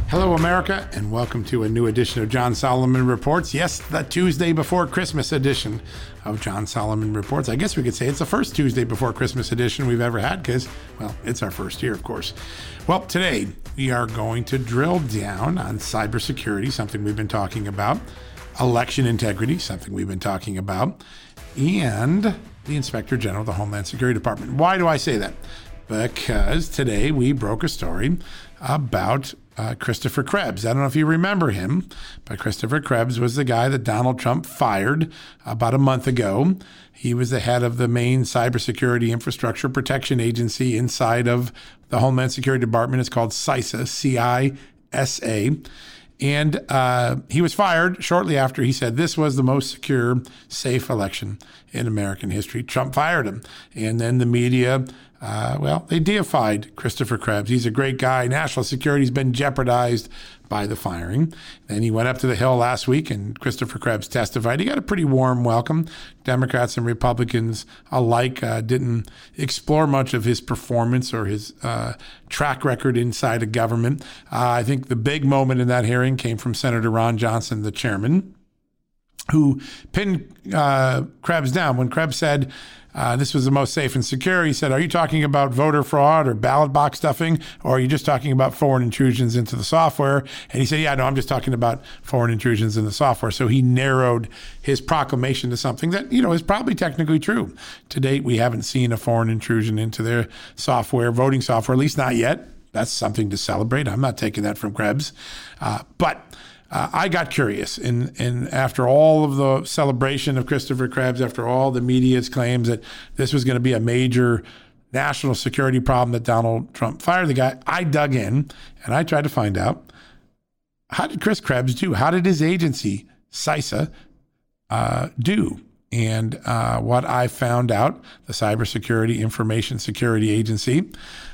Hello, America, and welcome to a new edition of John Solomon Reports. Yes, the Tuesday before Christmas edition of John Solomon Reports. I guess we could say it's the first Tuesday before Christmas edition we've ever had because, well, it's our first year, of course. Well, today we are going to drill down on cybersecurity, something we've been talking about, election integrity, something we've been talking about, and the Inspector General of the Homeland Security Department. Why do I say that? Because today we broke a story about Christopher Krebs. I don't know if you remember him, but Christopher Krebs was the guy that Donald Trump fired about a month ago. He was the head of the main cybersecurity infrastructure protection agency inside of the Homeland Security Department. It's called CISA, C-I-S-A. And he was fired shortly after he said this was the most secure, safe election in American history. Trump fired him. And then the media, they deified Christopher Krebs. He's a great guy. National security's been jeopardized by the firing. Then he went up to the Hill last week and Christopher Krebs testified. He got a pretty warm welcome. Democrats and Republicans alike didn't explore much of his performance or his track record inside of government. I think the big moment in that hearing came from Senator Ron Johnson, the chairman, who pinned Krebs down. When Krebs said this was the most safe and secure, he said, are you talking about voter fraud or ballot box stuffing, or are you just talking about foreign intrusions into the software? And he said, yeah, no, I'm just talking about foreign intrusions in the software. So he narrowed his proclamation to something that, is probably technically true. To date, we haven't seen a foreign intrusion into their software, voting software, at least not yet. That's something to celebrate. I'm not taking that from Krebs. But I got curious, and after all of the celebration of Christopher Krebs, after all the media's claims that this was going to be a major national security problem that Donald Trump fired the guy, I dug in and I tried to find out, how did Chris Krebs do? How did his agency, CISA, do? And what I found out, the Cybersecurity Information Security Agency,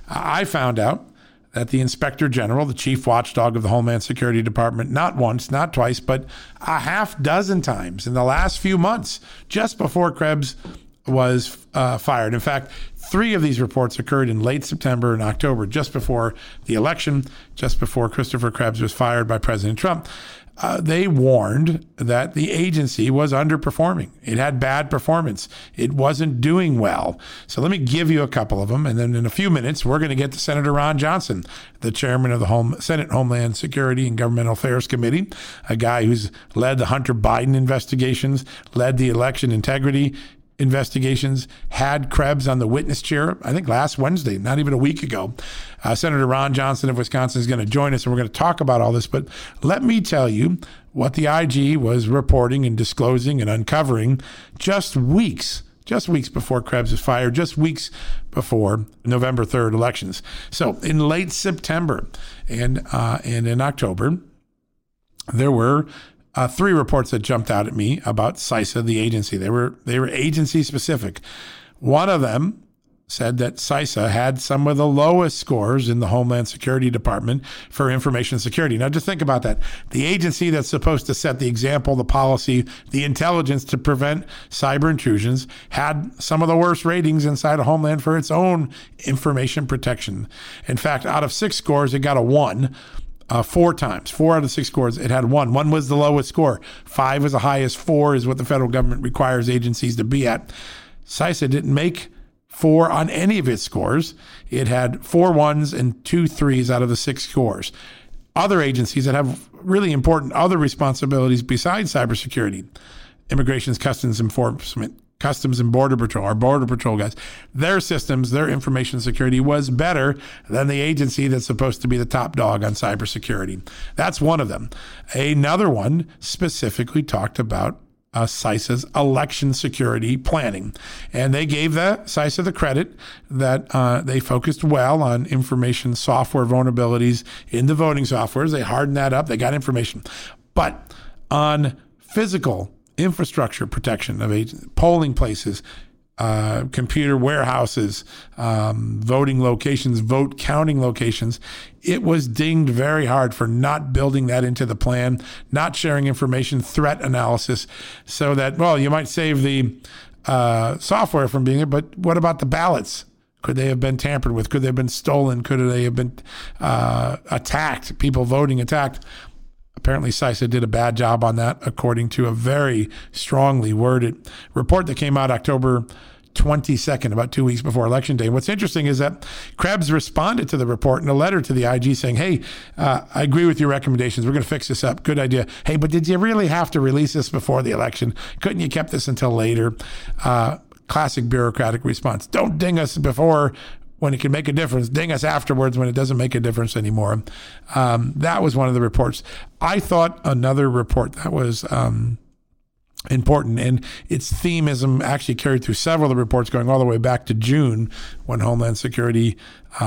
I found out that the Inspector General, the chief watchdog of the Homeland Security Department, not once, not twice, but a half dozen times in the last few months, just before Krebs was fired. In fact, 3 of these reports occurred in late September and October, just before the election, just before Christopher Krebs was fired by President Trump. They warned that the agency was underperforming. It had bad performance. It wasn't doing well. So let me give you a couple of them. And then in a few minutes, we're going to get to Senator Ron Johnson, the chairman of the Senate Homeland Security and Governmental Affairs Committee, a guy who's led the Hunter Biden investigations, led the election integrity investigations, had Krebs on the witness chair, I think last Wednesday, not even a week ago. Senator Ron Johnson of Wisconsin is going to join us, and we're going to talk about all this. But let me tell you what the IG was reporting and disclosing and uncovering just weeks before Krebs was fired, just weeks before November 3rd elections. So in late September and in October, there were 3 reports that jumped out at me about CISA, the agency. They were agency specific. One of them said that CISA had some of the lowest scores in the Homeland Security Department for information security. Now, just think about that. The agency that's supposed to set the example, the policy, the intelligence to prevent cyber intrusions had some of the worst ratings inside of Homeland for its own information protection. In fact, out of 6 scores, it got a 1. 4 times. 4 out of 6 scores, it had 1. 1 was the lowest score. 5 was the highest. 4 is what the federal government requires agencies to be at. CISA didn't make 4 on any of its scores. It had 4 1s and 2 3s out of the 6 scores. Other agencies that have really important other responsibilities besides cybersecurity, Immigrations, Customs Enforcement, Customs and Border Patrol, our Border Patrol guys, their systems, their information security was better than the agency that's supposed to be the top dog on cybersecurity. That's one of them. Another one specifically talked about CISA's election security planning. And they gave CISA the credit that they focused well on information software vulnerabilities in the voting softwares. They hardened that up. They got information. But on physical infrastructure protection of polling places, computer warehouses, voting locations, vote counting locations, it was dinged very hard for not building that into the plan, not sharing information, threat analysis, so that, well, you might save the software from being there, but what about the ballots? Could they have been tampered with? Could they have been stolen? Could they have been attacked? People voting attacked? Apparently, CISA did a bad job on that, according to a very strongly worded report that came out October 22nd, about 2 weeks before Election Day. What's interesting is that Krebs responded to the report in a letter to the IG saying, hey, I agree with your recommendations. We're going to fix this up. Good idea. Hey, but did you really have to release this before the election? Couldn't you kept this until later? Classic bureaucratic response. Don't ding us before when it can make a difference. Ding us afterwards when it doesn't make a difference anymore. That was one of the reports. I thought another report that was important, and its themeism actually carried through several of the reports going all the way back to June, when Homeland Security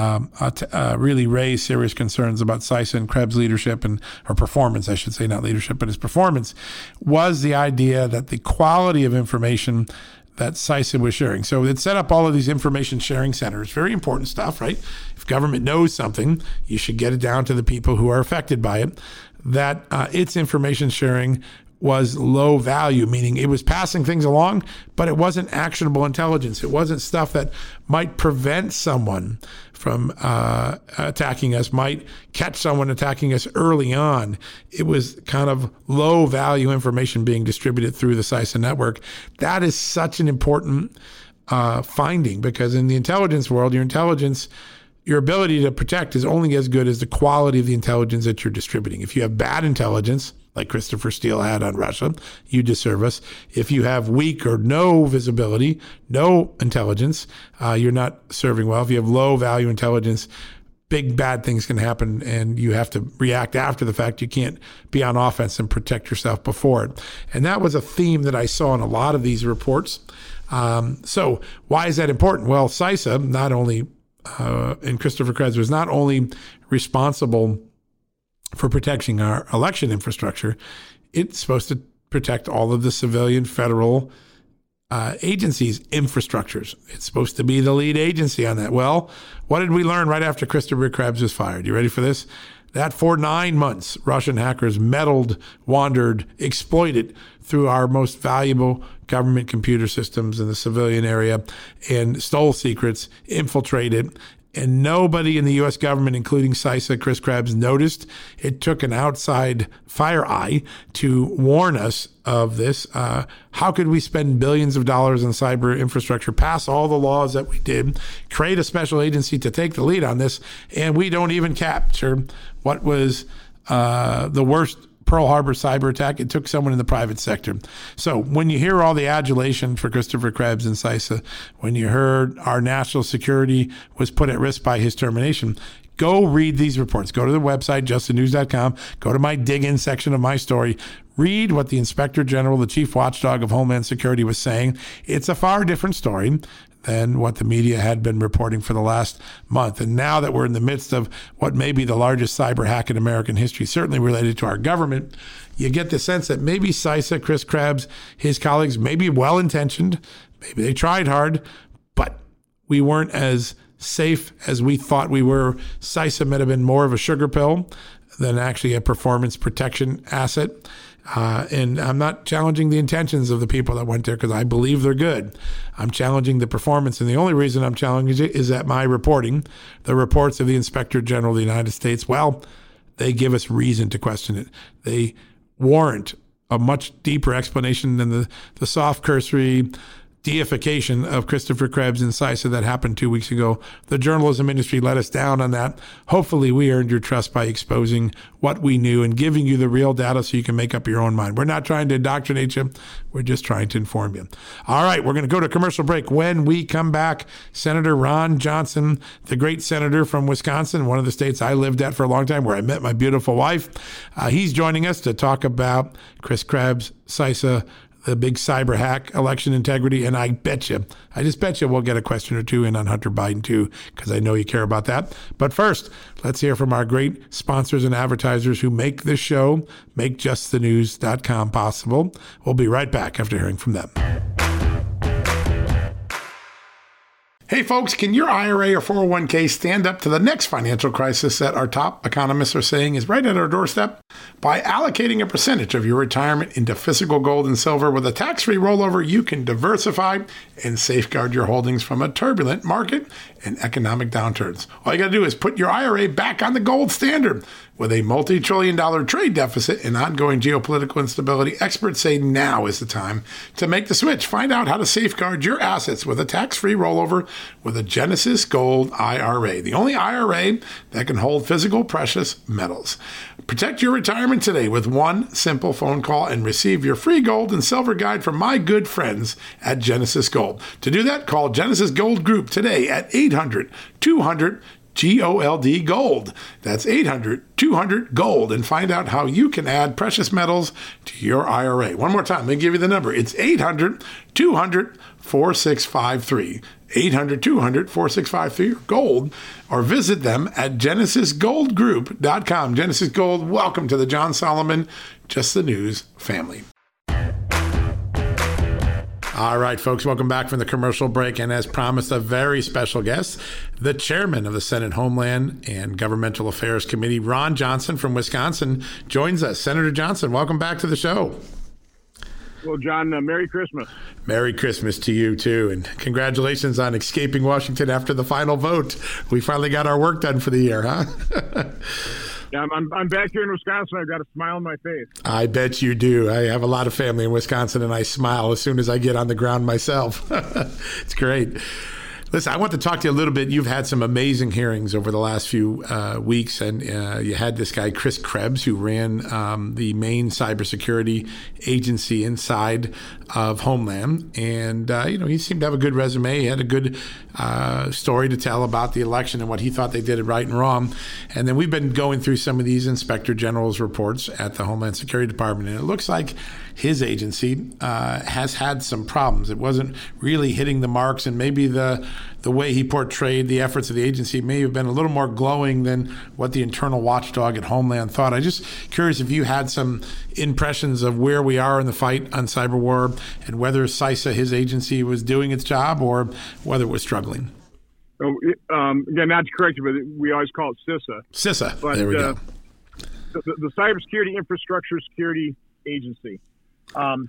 really raised serious concerns about CISA and Krebs' leadership or performance, I should say, not leadership, but his performance, was the idea that the quality of information that CISA was sharing. So it set up all of these information sharing centers, very important stuff, right? If government knows something, you should get it down to the people who are affected by it. That its information sharing was low value, meaning it was passing things along, but it wasn't actionable intelligence. It wasn't stuff that might prevent someone from attacking us, might catch someone attacking us early on. It was kind of low value information being distributed through the CISA network. That is such an important finding, because in the intelligence world, your ability to protect is only as good as the quality of the intelligence that you're distributing. If you have bad intelligence, like Christopher Steele had on Russia, you disservice. If you have weak or no visibility, no intelligence, you're not serving well. If you have low value intelligence, big bad things can happen and you have to react after the fact. You can't be on offense and protect yourself before it. And that was a theme that I saw in a lot of these reports. So why is that important? Well, CISA, not only and Christopher Krebs was not only responsible for protecting our election infrastructure, it's supposed to protect all of the civilian federal agencies' infrastructures. It's supposed to be the lead agency on that. Well, what did we learn right after Christopher Krebs was fired? You ready for this? That for 9 months, Russian hackers meddled, wandered, exploited through our most valuable government computer systems in the civilian area and stole secrets, infiltrated. And nobody in the U.S. government, including CISA, Chris Krebs, noticed. It took an outside fire eye to warn us of this. How could we spend billions of dollars on cyber infrastructure, pass all the laws that we did, create a special agency to take the lead on this, and we don't even capture what was the worst Pearl Harbor cyber attack? It took someone in the private sector. So when you hear all the adulation for Christopher Krebs and CISA, when you heard our national security was put at risk by his termination, go read these reports. Go to the website, justthenews.com. Go to my dig-in section of my story. Read what the Inspector General, the chief watchdog of Homeland Security, was saying. It's a far different story than what the media had been reporting for the last month. And now that we're in the midst of what may be the largest cyber hack in American history, certainly related to our government, you get the sense that maybe CISA, Chris Krebs, his colleagues may be well-intentioned, maybe they tried hard, but we weren't as safe as we thought we were. CISA might have been more of a sugar pill than actually a performance protection asset. And I'm not challenging the intentions of the people that went there because I believe they're good. I'm challenging the performance. And the only reason I'm challenging it is that my reporting, the reports of the Inspector General of the United States, well, they give us reason to question it. They warrant a much deeper explanation than the soft cursory deification of Christopher Krebs and CISA that happened 2 weeks ago. The journalism industry let us down on that. Hopefully we earned your trust by exposing what we knew and giving you the real data so you can make up your own mind. We're not trying to indoctrinate you. We're just trying to inform you. All right, we're going to go to commercial break. When we come back, Senator Ron Johnson, the great senator from Wisconsin, one of the states I lived at for a long time, where I met my beautiful wife. He's joining us to talk about Chris Krebs, CISA, the big cyber hack, election integrity, and I just bet you we'll get a question or two in on Hunter Biden too, because I know you care about that. But first, let's hear from our great sponsors and advertisers who make this show, make justthenews.com possible. We'll be right back after hearing from them. Hey folks, can your IRA or 401k stand up to the next financial crisis that our top economists are saying is right at our doorstep? By allocating a percentage of your retirement into physical gold and silver with a tax-free rollover, you can diversify and safeguard your holdings from a turbulent market and economic downturns. All you got to do is put your IRA back on the gold standard. With a multi-trillion-dollar trade deficit and ongoing geopolitical instability, experts say now is the time to make the switch. Find out how to safeguard your assets with a tax-free rollover with a Genesis Gold IRA, the only IRA that can hold physical precious metals. Protect your retirement today with one simple phone call and receive your free gold and silver guide from my good friends at Genesis Gold. To do that, call Genesis Gold Group today at 800-200 GOLD Gold. That's 800-200-GOLD, and find out how you can add precious metals to your IRA. One more time, let me give you the number. It's 800-200-4653. 800-200-4653 gold, or visit them at genesisgoldgroup.com. Genesis Gold, welcome to the John Solomon Just the News family. All right, folks, welcome back from the commercial break. And as promised, a very special guest, the chairman of the Senate Homeland and Governmental Affairs Committee, Ron Johnson from Wisconsin, joins us. Senator Johnson, welcome back to the show. Well, John, Merry Christmas. Merry Christmas to you, too. And congratulations on escaping Washington after the final vote. We finally got our work done for the year, huh? Yeah, I'm back here in Wisconsin. I've got a smile on my face. I bet you do. I have a lot of family in Wisconsin, and I smile as soon as I get on the ground myself. It's great. Listen, I want to talk to you a little bit. You've had some amazing hearings over the last few weeks, and you had this guy, Chris Krebs, who ran the main cybersecurity agency inside of Homeland. And, he seemed to have a good resume. He had a good story to tell about the election and what he thought they did right and wrong. And then we've been going through some of these Inspector General's reports at the Homeland Security Department, and it looks like his agency has had some problems. It wasn't really hitting the marks, and maybe the way he portrayed the efforts of the agency may have been a little more glowing than what the internal watchdog at Homeland thought. I'm just curious if you had some impressions of where we are in the fight on cyber war and whether CISA, his agency, was doing its job or whether it was struggling. Again, not to correct you, but we always call it CISA. CISA, but, there we go. The Cybersecurity Infrastructure Security Agency. Let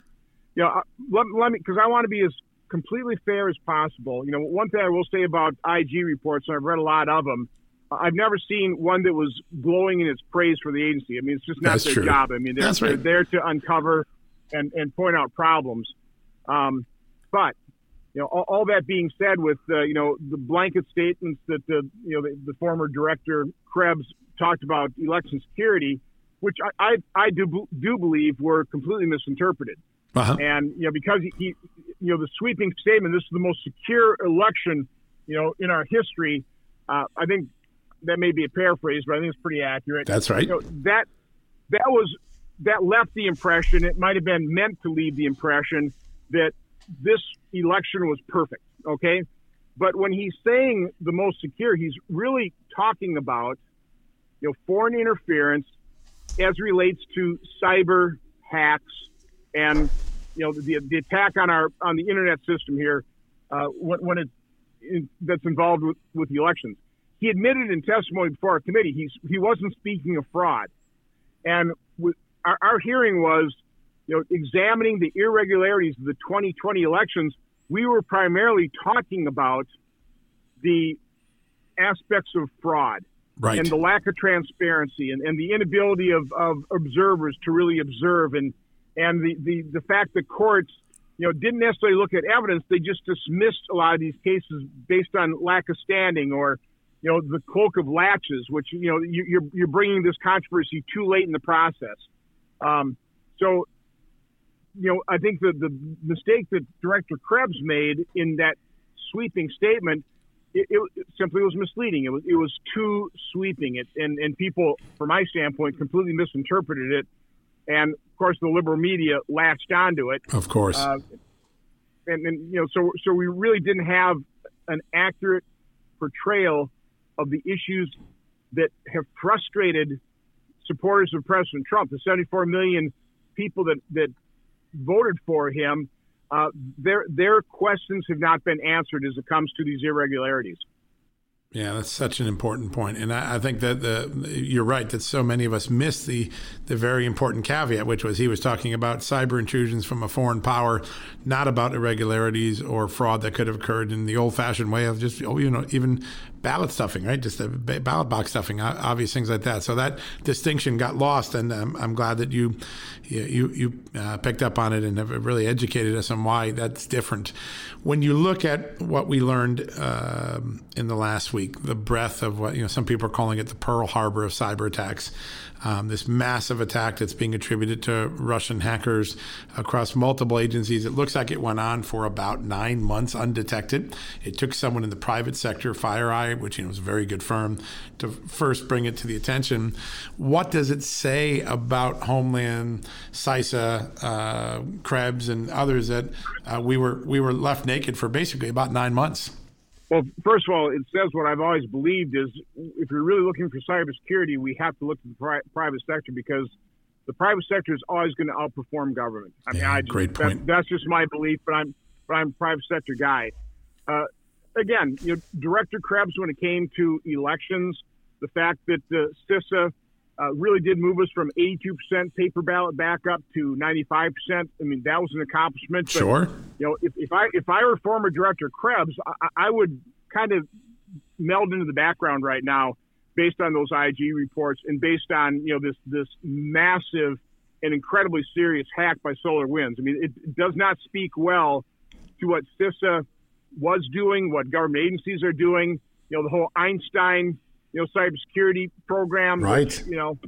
me, because I want to be as completely fair as possible. One thing I will say about IG reports, and I've read a lot of them, I've never seen one that was glowing in its praise for the agency. I mean, it's just not That's their true. job. I mean, they're there to uncover and point out problems. But all that being said, with the blanket statements that the former director Krebs talked about election security, which I do believe were completely misinterpreted. Uh-huh. And because he the sweeping statement, this is the most secure election in our history. I think that may be a paraphrase, but I think it's pretty accurate. That's right. That left the impression, it might have been meant to leave the impression that this election was perfect. Okay, but when he's saying the most secure, he's really talking about foreign interference as relates to cyber hacks and the attack on the internet system here when that's involved with the elections. He admitted in testimony before our committee he wasn't speaking of fraud, and our hearing was examining the irregularities of the 2020 elections. We were primarily talking about the aspects of fraud. Right. And the lack of transparency and the inability of observers to really observe and the fact that courts didn't necessarily look at evidence. They just dismissed a lot of these cases based on lack of standing or the cloak of latches, which you're bringing this controversy too late in the process. So I think the mistake that Director Krebs made in that sweeping statement, it simply was misleading. It was too sweeping. And people, from my standpoint, completely misinterpreted it. And of course, the liberal media latched onto it. Of course. So we really didn't have an accurate portrayal of the issues that have frustrated supporters of President Trump. The 74 million people that voted for him. Their questions have not been answered as it comes to these irregularities. Yeah, that's such an important point. And I think that you're right that so many of us miss the very important caveat, which was he was talking about cyber intrusions from a foreign power, not about irregularities or fraud that could have occurred in the old-fashioned way of just, even ballot stuffing, right? Just the ballot box stuffing, obvious things like that. So that distinction got lost, and I'm glad that you picked up on it and have really educated us on why that's different. When you look at what we learned in the last week, the breadth of what some people are calling it the Pearl Harbor of cyber attacks, this massive attack that's being attributed to Russian hackers across multiple agencies. It looks like it went on for about 9 months undetected. It took someone in the private sector, FireEye, which is a very good firm, to first bring it to the attention. What does it say about Homeland, CISA, Krebs, and others that we were left naked for basically about 9 months? Well, first of all, it says what I've always believed is if you're really looking for cybersecurity, we have to look to the private sector because the private sector is always going to outperform government. Great point. That's just my belief, but I'm a private sector guy. Again, Director Krebs, when it came to elections, the fact that CISA really did move us from 82% paper ballot back up to 95%. I mean, that was an accomplishment. But, sure. If I were former Director Krebs, I would kind of meld into the background right now based on those IG reports and based on, this massive and incredibly serious hack by SolarWinds. I mean, it does not speak well to what CISA was doing, what government agencies are doing, the whole Einstein cybersecurity program. Right.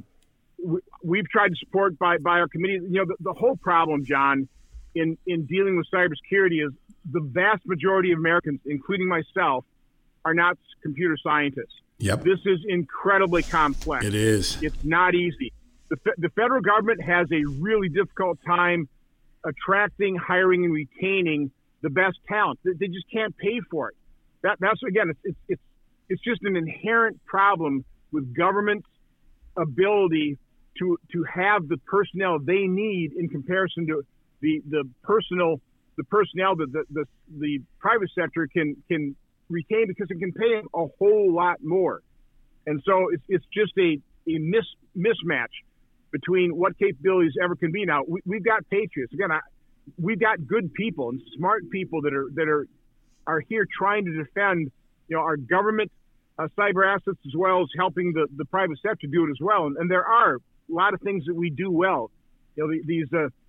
We've tried to support by our committee. The whole problem, John, in dealing with cybersecurity is the vast majority of Americans, including myself, are not computer scientists. Yep. This is incredibly complex. It is. It's not easy. The federal government has a really difficult time attracting, hiring, and retaining the best talent. They just can't pay for it. That's again, it's just an inherent problem with government's ability to have the personnel they need in comparison to the personnel that the private sector can retain because it can pay a whole lot more. And so it's just a mismatch between what capabilities ever can be. Now we've got patriots. Again, we've got good people and smart people that are here trying to defend our government cyber assets as well as helping the private sector do it as well. And there are a lot of things that we do well. These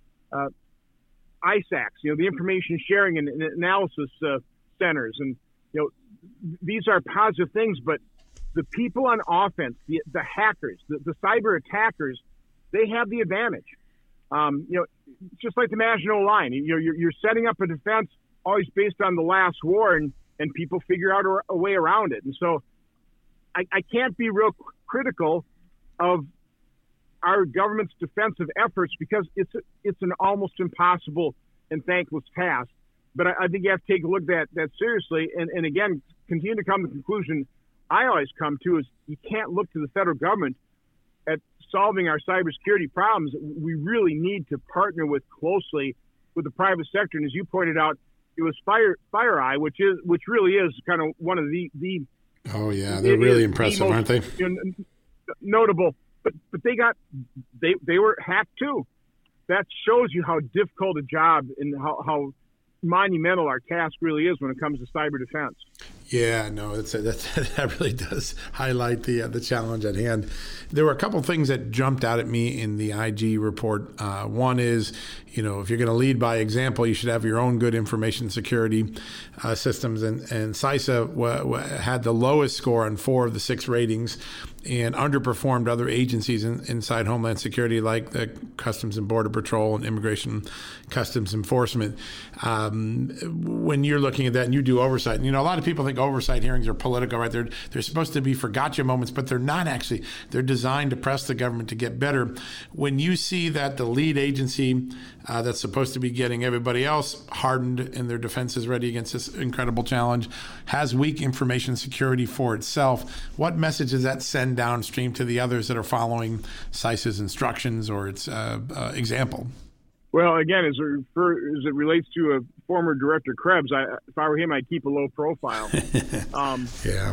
ISACs, the information sharing and analysis centers, and these are positive things. But the people on offense, the hackers, the cyber attackers, they have the advantage. Just like the Maginot Line, you're setting up a defense always based on the last war, and people figure out a way around it. And so I can't be real critical of our government's defensive efforts because it's an almost impossible and thankless task. But I think you have to take a look at that seriously. And again, continue to come to the conclusion I always come to is you can't look to the federal government at solving our cybersecurity problems. We really need to partner closely with the private sector. And as you pointed out, it was FireEye, which really is kind of one of the oh yeah, they're really impressive, aren't they? Notable, but they were hacked too. That shows you how difficult a job and how monumental our task really is when it comes to cyber defense. Yeah, no, that really does highlight the challenge at hand. There were a couple of things that jumped out at me in the IG report. One is, if you're going to lead by example, you should have your own good information security systems. And CISA had the lowest score on 4 of the 6 ratings and underperformed other agencies inside Homeland Security, like the Customs and Border Patrol and Immigration Customs Enforcement. When you're looking at that and you do oversight, and a lot of people think oversight hearings are political, right? They're supposed to be for gotcha moments, but they're not actually. They're designed to press the government to get better. When you see that the lead agency that's supposed to be getting everybody else hardened and their defenses ready against this incredible challenge has weak information security for itself, what message does that send downstream to the others that are following CISA's instructions or its example? Well, again, as it relates to a former Director Krebs, if I were him, I'd keep a low profile. Yeah.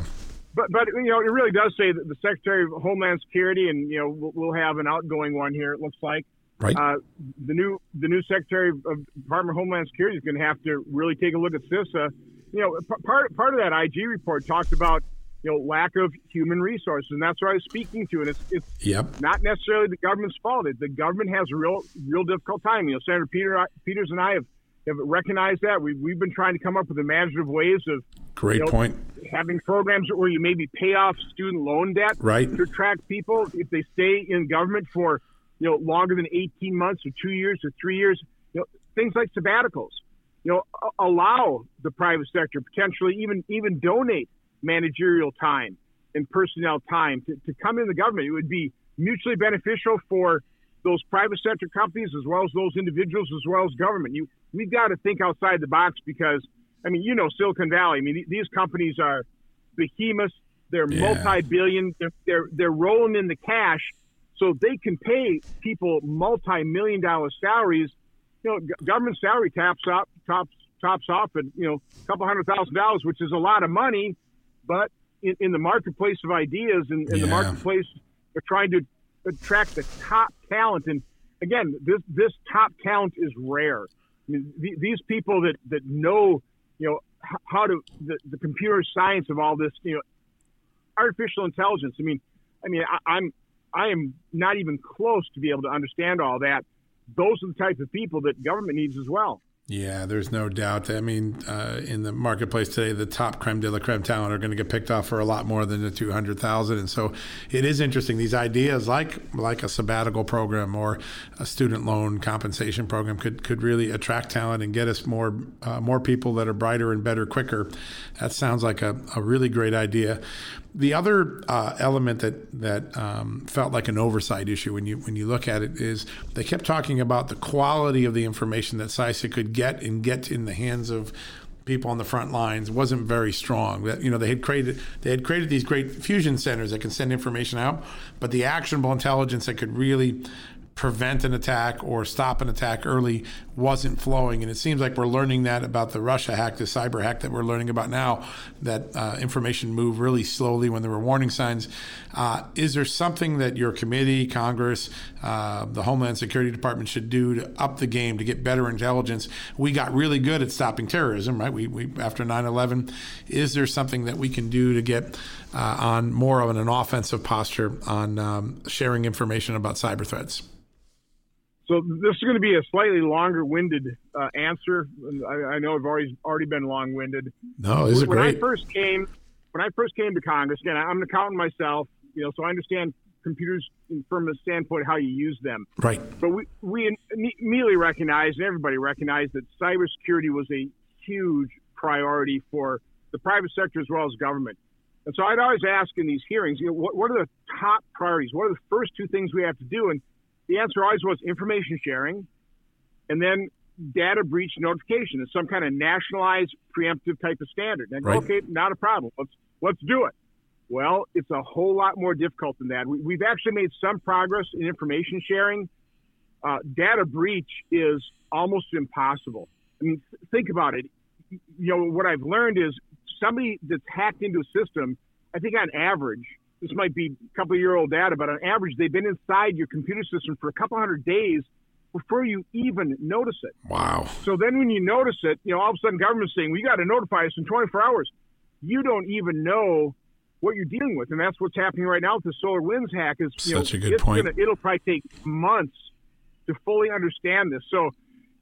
But it really does say that the Secretary of Homeland Security, and we'll have an outgoing one here. It looks like right. The new Secretary of Department of Homeland Security is going to have to really take a look at CISA. Part of that IG report talked about lack of human resources, and that's what I was speaking to. And it's not necessarily the government's fault. The government has a real difficult time. Senator Peters and I have recognized that. We've been trying to come up with imaginative ways of great point, having programs where you maybe pay off student loan debt to attract people if they stay in government for longer than 18 months or 2 years or 3 years. Things like sabbaticals. Allow the private sector potentially even donate managerial time and personnel time to come in the government. It would be mutually beneficial for those private sector companies as well as those individuals as well as government. We've got to think outside the box because, Silicon Valley, these companies are behemoths. They're multi-billion. They're rolling in the cash so they can pay people multi-million-dollar salaries. Government salary tops off at, a couple $100,000, which is a lot of money, but in the marketplace of ideas and the marketplace, they're trying to attract the top talent. And again, this top talent is rare. These people that know, how to the computer science of all this, artificial intelligence. I am not even close to be able to understand all that. Those are the types of people that government needs as well. Yeah, there's no doubt. In the marketplace today, the top creme de la creme talent are going to get picked off for a lot more than the 200,000. And so it is interesting. These ideas like a sabbatical program or a student loan compensation program could really attract talent and get us more people that are brighter and better quicker. That sounds like a really great idea. The other element that felt like an oversight issue when you look at it is they kept talking about the quality of the information that CISA could get in the hands of people on the front lines wasn't very strong. That they had created these great fusion centers that can send information out, but the actionable intelligence that could really prevent an attack or stop an attack early wasn't flowing. And it seems like we're learning that about the Russia hack, the cyber hack that we're learning about now, that information moved really slowly when there were warning signs. Is there something that your committee, Congress, the Homeland Security Department should do to up the game, to get better intelligence? We got really good at stopping terrorism, right? We after 9/11. Is there something that we can do to get on more of an offensive posture on sharing information about cyber threats? So this is going to be a slightly longer-winded answer. I know I've already been long-winded. No, this is great. When I first came to Congress, again, I'm an accountant myself, so I understand computers from a standpoint how you use them. Right. But we immediately recognized, and everybody recognized, that cybersecurity was a huge priority for the private sector as well as government. And so I'd always ask in these hearings, what are the top priorities? What are the first two things we have to do? And the answer always was information sharing, and then data breach notification. It's some kind of nationalized preemptive type of standard. And right. Okay, not a problem. Let's do it. Well, it's a whole lot more difficult than that. We've actually made some progress in information sharing. Data breach is almost impossible. Think about it. What I've learned is somebody that's hacked into a system, I think on average, this might be a couple-year-old data, but on average, they've been inside your computer system for a couple hundred days before you even notice it. Wow. So then when you notice it, all of a sudden government's saying, we got to notify us in 24 hours. You don't even know what you're dealing with. And that's what's happening right now with the SolarWinds hack. Is such a good point. It'll probably take months to fully understand this. So,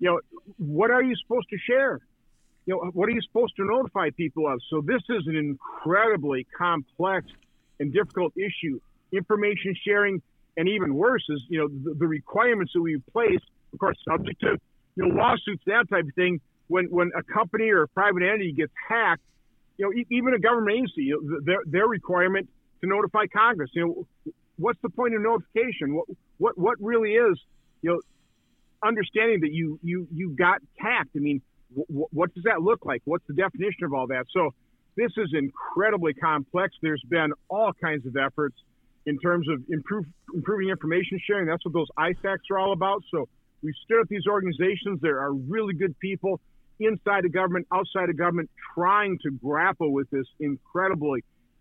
what are you supposed to share? What are you supposed to notify people of? So this is an incredibly complex and difficult issue. Information sharing, and even worse is, the requirements that we place, of course, subject to, lawsuits, that type of thing. When a company or a private entity gets hacked, even a government agency, their requirement to notify Congress. What's the point of notification? What really is, understanding that you got hacked? What does that look like? What's the definition of all that? So this is incredibly complex. There's been all kinds of efforts in terms of improving information sharing. That's what those ISACs are all about. So we stood up these organizations. There are really good people inside of government, outside of government, trying to grapple with this incredibly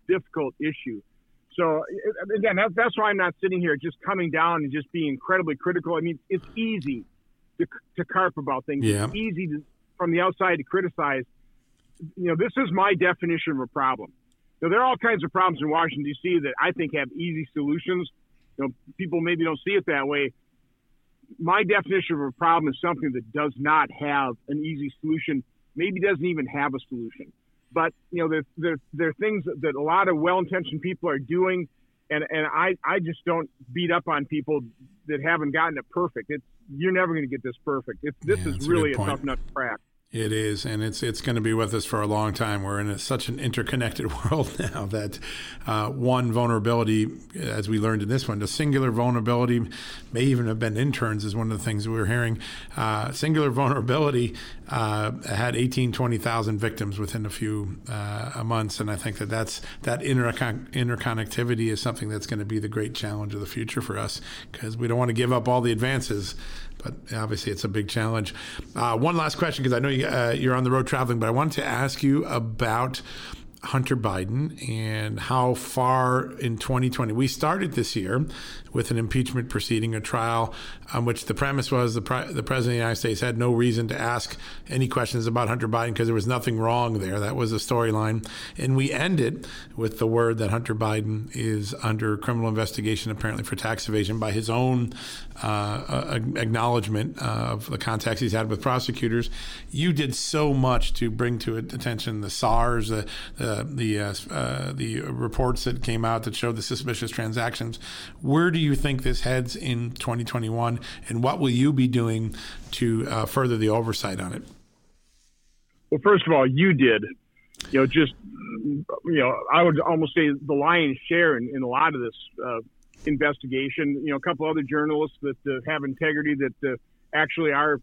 difficult issue. So again, that's why I'm not sitting here just coming down and just being incredibly critical. I mean, it's easy to carp about things. Yeah. It's easy from the outside to criticize. This is my definition of a problem. There are all kinds of problems in Washington, D.C. that I think have easy solutions. People maybe don't see it that way. My definition of a problem is something that does not have an easy solution, maybe doesn't even have a solution. But, there are things that a lot of well-intentioned people are doing, and I just don't beat up on people that haven't gotten it perfect. You're never going to get this perfect. This is really a tough nut to crack. It is, and it's going to be with us for a long time. We're in such an interconnected world now that one vulnerability, as we learned in this one, the singular vulnerability may even have been interns is one of the things we were hearing. Singular vulnerability had 20,000 victims within a few months, and I think that interconnectivity is something that's going to be the great challenge of the future for us, because we don't want to give up all the advances. But obviously, it's a big challenge. One last question, because I know you're on the road traveling, but I wanted to ask you about Hunter Biden and how far in 2020. We started this year with an impeachment proceeding, a trial on which the premise was the President of the United States had no reason to ask any questions about Hunter Biden because there was nothing wrong there. That was the storyline. And we ended with the word that Hunter Biden is under criminal investigation, apparently for tax evasion, by his own acknowledgement of the contacts he's had with prosecutors. You did so much to bring to attention the SARS, the reports that came out that showed the suspicious transactions. Where do you think this heads in 2021, and what will you be doing to further the oversight on it? Well, first of all, you did, I would almost say the lion's share in a lot of this investigation. A couple other journalists that have integrity that actually are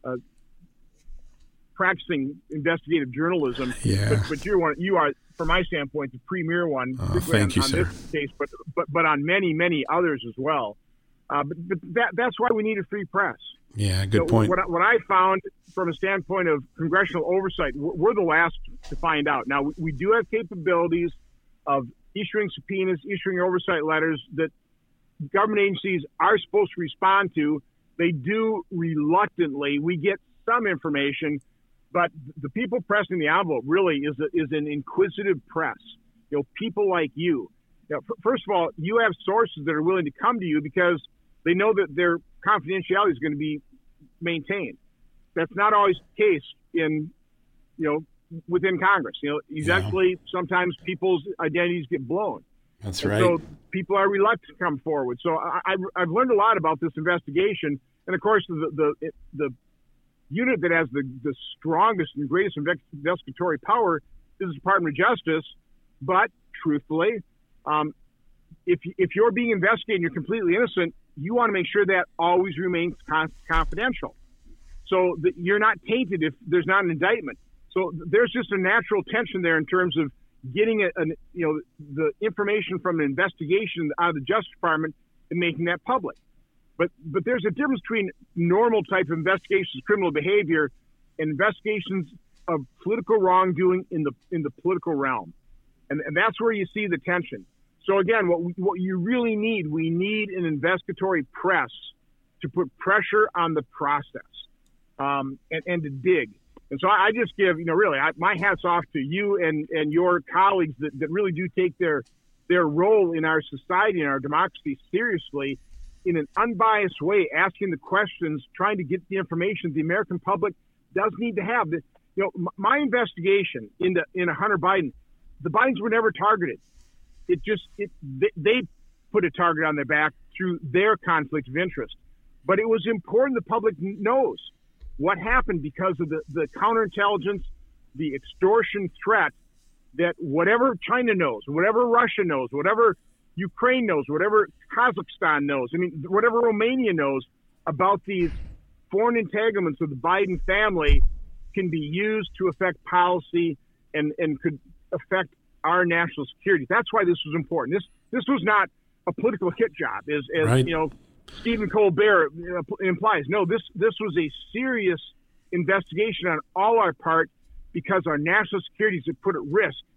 practicing investigative journalism. Yeah. But you are, from my standpoint, the premier one. Thank you, sir. This case, but on many others as well. But that's why we need a free press. Yeah, good point. What I found from a standpoint of congressional oversight, we're the last to find out. Now, we do have capabilities of issuing subpoenas, issuing oversight letters that government agencies are supposed to respond to. They do reluctantly. We get some information, but the people pressing the envelope really is an inquisitive press. People like you. First of all, you have sources that are willing to come to you because they know that their confidentiality is going to be maintained. That's not always the case within Congress. Eventually, sometimes people's identities get blown. That's right. So people are reluctant to come forward. So I've learned a lot about this investigation, and of course, the unit that has the strongest and greatest investigatory power is the Department of Justice. But truthfully, if you're being investigated and you're completely innocent, you want to make sure that always remains confidential, so that you're not tainted if there's not an indictment. So there's just a natural tension there in terms of getting the information from an investigation out of the Justice Department and making that public. But there's a difference between normal type of investigations, criminal behavior, and investigations of political wrongdoing in the political realm, and that's where you see the tension. So again, what you really need, we need an investigatory press to put pressure on the process, and to dig. And so I just give, my hat's off to you and your colleagues that really do take their role in our society and our democracy seriously, in an unbiased way, asking the questions, trying to get the information the American public does need to have. My investigation into Hunter Biden, the Bidens were never targeted. They put a target on their back through their conflict of interest. But it was important the public knows what happened because of the counterintelligence, the extortion threat that whatever China knows, whatever Russia knows, whatever Ukraine knows, whatever Kazakhstan knows, whatever Romania knows about these foreign entanglements of the Biden family can be used to affect policy and could affect our national security. That's why this was important. This was not a political hit job, as right. Stephen Colbert implies. No, this was a serious investigation on all our part because our national security is put at risk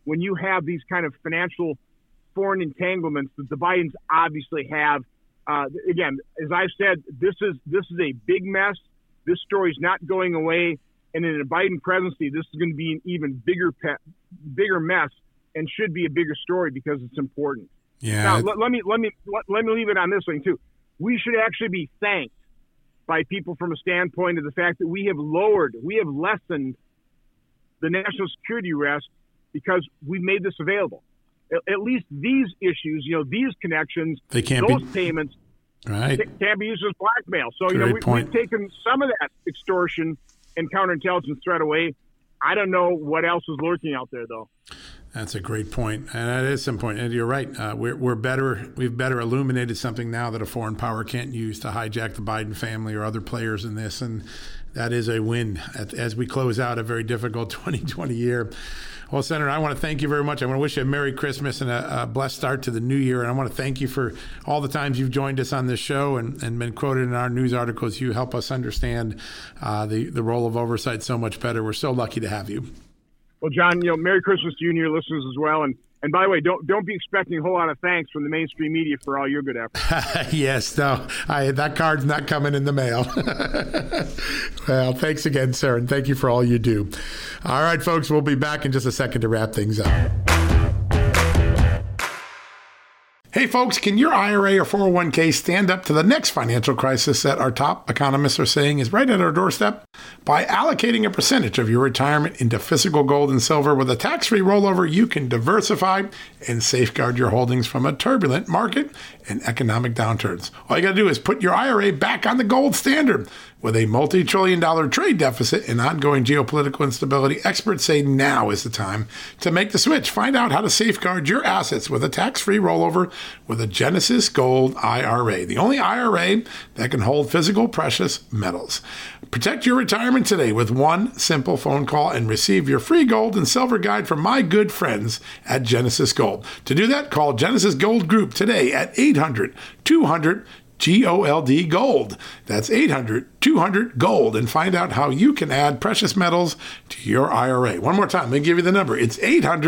when you have these kind of financial foreign entanglements that the Bidens obviously have. Again, as I've said, this is a big mess. This story is not going away. And in a Biden presidency, this is going to be an even bigger mess and should be a bigger story because it's important. Yeah. Now, let me leave it on this thing too. We should actually be thanked by people from a standpoint of the fact that we have lessened the national security risk because we've made this available. At least these issues, these connections, payments, right, can't be used as blackmail. So, we've taken some of that extortion and counterintelligence threat away. I don't know what else is lurking out there, though. That's a great point, and that is some point. And you're right. We're better. We've better illuminated something now that a foreign power can't use to hijack the Biden family or other players in this, and that is a win as we close out a very difficult 2020 year. Well, Senator, I want to thank you very much. I want to wish you a Merry Christmas and a blessed start to the new year. And I want to thank you for all the times you've joined us on this show and been quoted in our news articles. You help us understand the role of oversight so much better. We're so lucky to have you. Well, John, Merry Christmas to you and your listeners as well. And by the way, don't be expecting a whole lot of thanks from the mainstream media for all your good efforts. Yes, no, that card's not coming in the mail. Well, thanks again, sir, and thank you for all you do. All right, folks, we'll be back in just a second to wrap things up. Hey folks, can your IRA or 401k stand up to the next financial crisis that our top economists are saying is right at our doorstep? By allocating a percentage of your retirement into physical gold and silver with a tax-free rollover, you can diversify and safeguard your holdings from a turbulent market and economic downturns. All you got to do is put your IRA back on the gold standard. With a multi-trillion-dollar trade deficit and ongoing geopolitical instability, experts say now is the time to make the switch. Find out how to safeguard your assets with a tax-free rollover with a Genesis Gold IRA, the only IRA that can hold physical precious metals. Protect your retirement today with one simple phone call and receive your free gold and silver guide from my good friends at Genesis Gold. To do that, call Genesis Gold Group today at 800-200 GOLD Gold. That's 800-200-GOLD, and find out how you can add precious metals to your IRA. One more time, let me give you the number. It's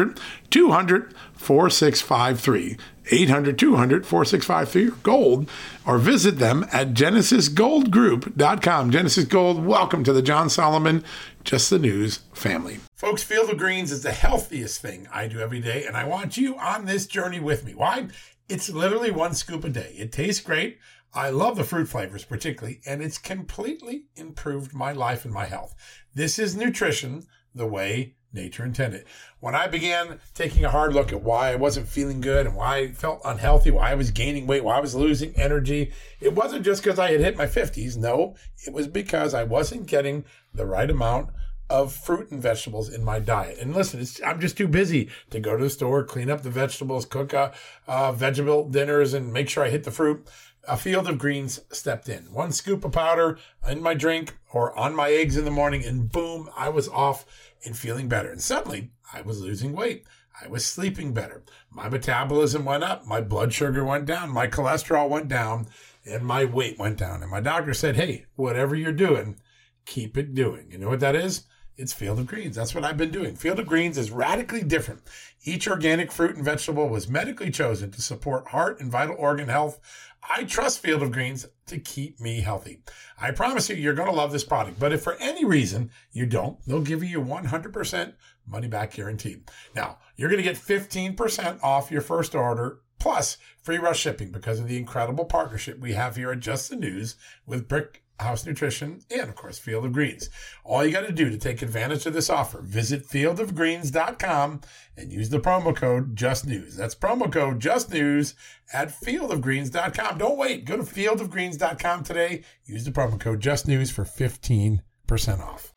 800-200-4653. 800-200-4653 gold, or visit them at genesisgoldgroup.com. Genesis Gold, welcome to the John Solomon Just the News family. Folks, Field of Greens is the healthiest thing I do every day, and I want you on this journey with me. Why? It's literally one scoop a day. It tastes great. I love the fruit flavors particularly, and it's completely improved my life and my health. This is nutrition the way nature intended. When I began taking a hard look at why I wasn't feeling good and why I felt unhealthy, why I was gaining weight, why I was losing energy, it wasn't just because I had hit my 50s. No, it was because I wasn't getting the right amount of fruit and vegetables in my diet. And listen, I'm just too busy to go to the store, clean up the vegetables, cook vegetable dinners, and make sure I hit the fruit. A Field of Greens stepped in. One scoop of powder in my drink or on my eggs in the morning, and boom, I was off and feeling better. And suddenly, I was losing weight. I was sleeping better. My metabolism went up. My blood sugar went down. My cholesterol went down. And my weight went down. And my doctor said, hey, whatever you're doing, keep it doing. You know what that is? It's Field of Greens. That's what I've been doing. Field of Greens is radically different. Each organic fruit and vegetable was medically chosen to support heart and vital organ health. I trust Field of Greens to keep me healthy. I promise you're going to love this product. But if for any reason you don't, they'll give you 100% money back guarantee. Now, you're going to get 15% off your first order plus free rush shipping because of the incredible partnership we have here at Just the News with Brick House Nutrition, and of course, Field of Greens. All you got to do to take advantage of this offer, visit fieldofgreens.com and use the promo code JustNews. That's promo code JustNews at fieldofgreens.com. Don't wait. Go to fieldofgreens.com today. Use the promo code JustNews for 15% off.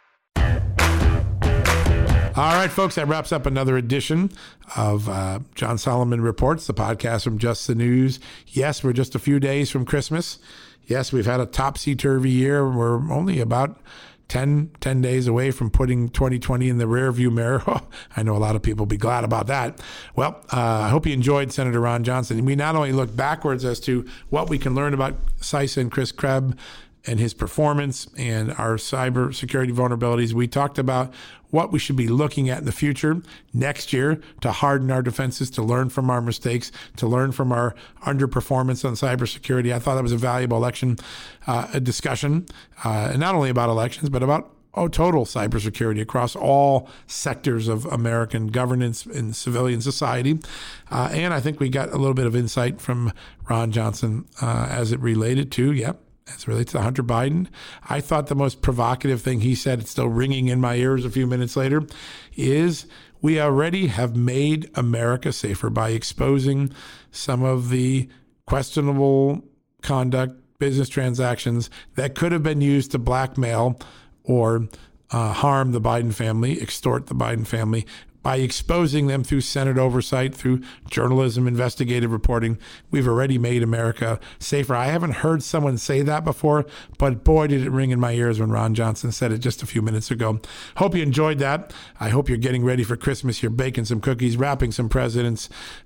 All right, folks, that wraps up another edition of John Solomon Reports, the podcast from Just the News. Yes, we're just a few days from Christmas. Yes, we've had a topsy-turvy year. We're only about 10 days away from putting 2020 in the rearview mirror. I know a lot of people will be glad about that. Well, I hope you enjoyed Senator Ron Johnson. We not only look backwards as to what we can learn about CISA and Chris Krebs and his performance and our cybersecurity vulnerabilities. We talked about what we should be looking at in the future next year to harden our defenses, to learn from our mistakes, to learn from our underperformance on cybersecurity. I thought that was a valuable election discussion, and not only about elections, but about total cybersecurity across all sectors of American governance and civilian society. And I think we got a little bit of insight from Ron Johnson as it related to, as it relates to Hunter Biden. I thought the most provocative thing he said, it's still ringing in my ears a few minutes later, is we already have made America safer by exposing some of the questionable conduct, business transactions that could have been used to blackmail or harm the Biden family, extort the Biden family. By exposing them through Senate oversight, through journalism, investigative reporting, we've already made America safer. I haven't heard someone say that before, but boy, did it ring in my ears when Ron Johnson said it just a few minutes ago. Hope you enjoyed that. I hope you're getting ready for Christmas. You're baking some cookies, wrapping some presents,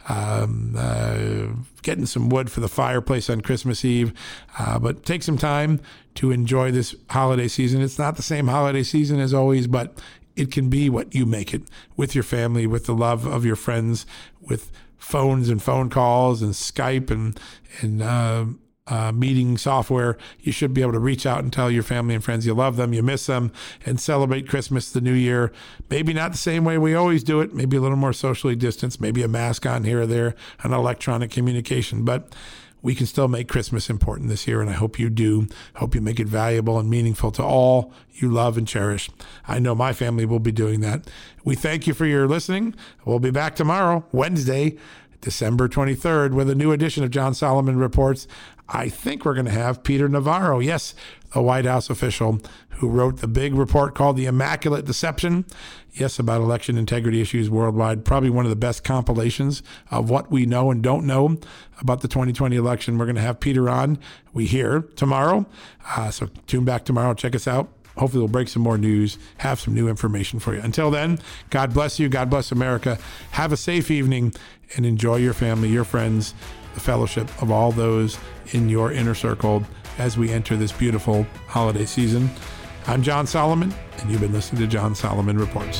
getting some wood for the fireplace on Christmas Eve. But take some time to enjoy this holiday season. It's not the same holiday season as always, but it can be what you make it, with your family, with the love of your friends, with phones and phone calls and Skype and meeting software. You should be able to reach out and tell your family and friends you love them, you miss them, and celebrate Christmas, the New Year. Maybe not the same way we always do it, maybe a little more socially distanced, maybe a mask on here or there, an electronic communication. But we can still make Christmas important this year, and I hope you do. Hope you make it valuable and meaningful to all you love and cherish. I know my family will be doing that. We thank you for your listening. We'll be back tomorrow, Wednesday, December 23rd, with a new edition of John Solomon Reports. I think we're going to have Peter Navarro, yes, the White House official who wrote the big report called The Immaculate Deception, yes, about election integrity issues worldwide. Probably one of the best compilations of what we know and don't know about the 2020 election. We're going to have Peter on, we hear, tomorrow. So tune back tomorrow. Check us out. Hopefully we'll break some more news, have some new information for you. Until then, God bless you. God bless America. Have a safe evening and enjoy your family, your friends, the fellowship of all those in your inner circle as we enter this beautiful holiday season. I'm John Solomon, and you've been listening to John Solomon Reports.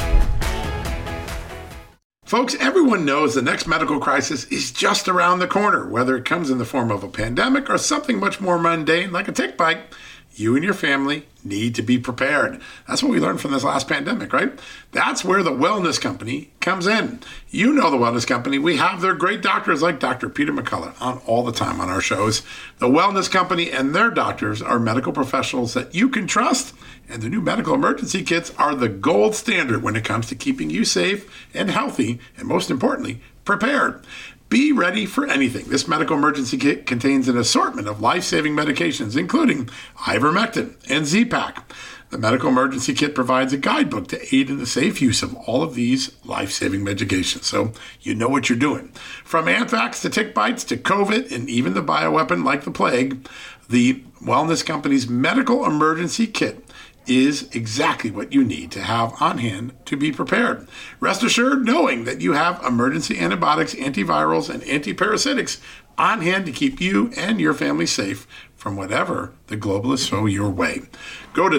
Folks, everyone knows the next medical crisis is just around the corner, whether it comes in the form of a pandemic or something much more mundane like a tick bite. You and your family need to be prepared. That's what we learned from this last pandemic, right? That's where the Wellness Company comes in. You know the Wellness Company. We have their great doctors like Dr. Peter McCullough on all the time on our shows. The Wellness Company and their doctors are medical professionals that you can trust, and the new medical emergency kits are the gold standard when it comes to keeping you safe and healthy, and most importantly, prepared. Be ready for anything. This medical emergency kit contains an assortment of life-saving medications, including ivermectin and Z-Pak. The medical emergency kit provides a guidebook to aid in the safe use of all of these life-saving medications, so you know what you're doing. From anthrax to tick bites to COVID and even the bioweapon like the plague, the Wellness Company's medical emergency kit is exactly what you need to have on hand to be prepared. Rest assured knowing that you have emergency antibiotics, antivirals, and antiparasitics on hand to keep you and your family safe from whatever the globalists throw your way. Go to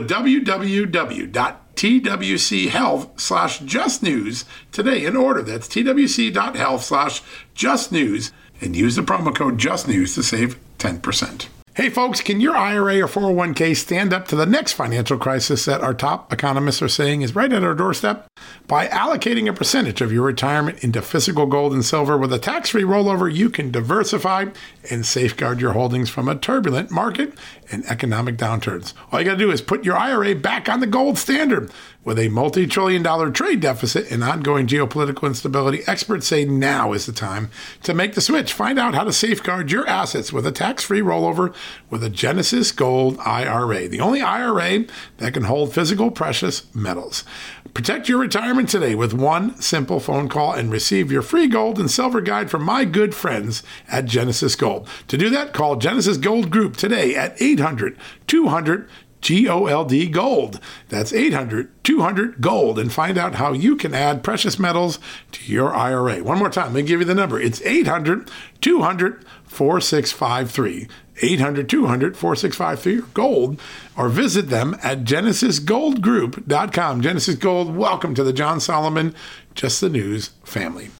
www.twchealth.com/justnews today and order. That's twc.health/justnews and use the promo code JUSTNEWS to save 10%. Hey folks, can your IRA or 401k stand up to the next financial crisis that our top economists are saying is right at our doorstep? By allocating a percentage of your retirement into physical gold and silver with a tax-free rollover, you can diversify and safeguard your holdings from a turbulent market and economic downturns. All you got to do is put your IRA back on the gold standard. With a multi-trillion-dollar trade deficit and ongoing geopolitical instability, experts say now is the time to make the switch. Find out how to safeguard your assets with a tax-free rollover with a Genesis Gold IRA, the only IRA that can hold physical precious metals. Protect your retirement today with one simple phone call and receive your free gold and silver guide from my good friends at Genesis Gold. To do that, call Genesis Gold Group today at 800-200 GOLD, gold. That's 800-200-GOLD, and find out how you can add precious metals to your IRA. One more time, let me give you the number. It's 800-200-4653. 800-200-4653, gold, or visit them at GenesisGoldGroup.com. Genesis Gold, welcome to the John Solomon Just the News family.